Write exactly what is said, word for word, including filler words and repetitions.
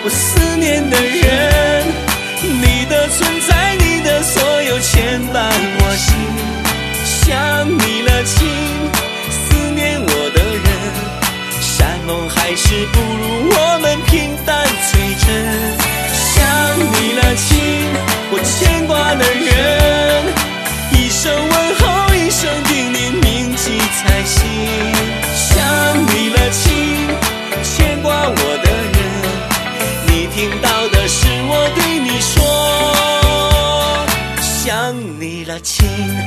我思念的人，你的存在，你的所有牵绊我心。想你了情，思念我的人，山盟海誓不如我们平淡最真。想你了情，我牵挂的人，一声问候，一声叮咛，铭记在心。想你了情，牵挂我的人，你听到的是我对你说，想你了情。